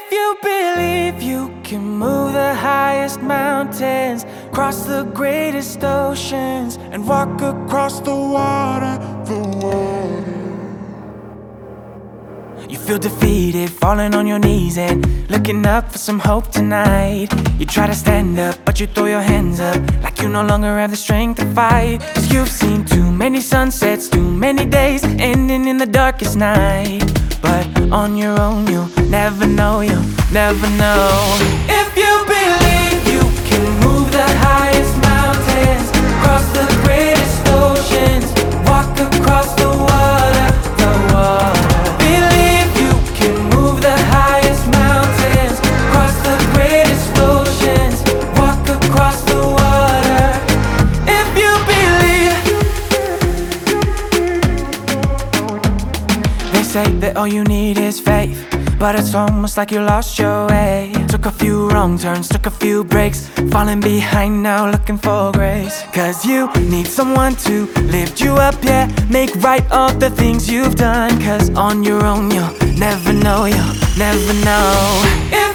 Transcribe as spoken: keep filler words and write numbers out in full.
If you believe you can move the highest mountains, cross the greatest oceans, and walk across the water, the water. You feel defeated, falling on your knees and looking up for some hope tonight. You try to stand up, but you throw your hands up like you no longer have the strength to fight. Cause you've seen too many sunsets, too many days ending in the darkest night. But on your own you'll never know, you'll never know. If you believe you can move the highest mountains, cross the greatest oceans, walk across the water, the water. Believe you can move the highest mountains, cross the greatest oceans, walk across the water. If you believe. They say that all you need is faith, but it's almost like you lost your way. Took a few wrong turns, took a few breaks, falling behind now looking for grace. Cause you need someone to lift you up, yeah, make right all the things you've done. Cause on your own you'll never know, you'll never know.